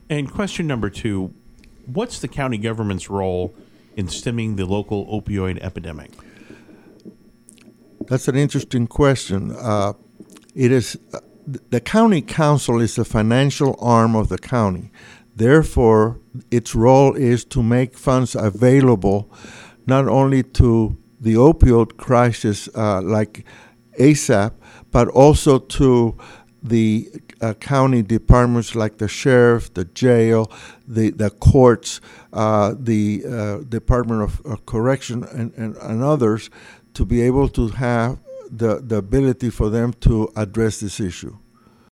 And question number two, what's the county government's role in stemming the local opioid epidemic? That's an interesting question. It is the county council is the financial arm of the county. Therefore, its role is to make funds available not only to the opioid crisis like ASAP, but also to the county departments like the sheriff, the jail, the courts, the Department of Correction, and others, to be able to have the ability for them to address this issue.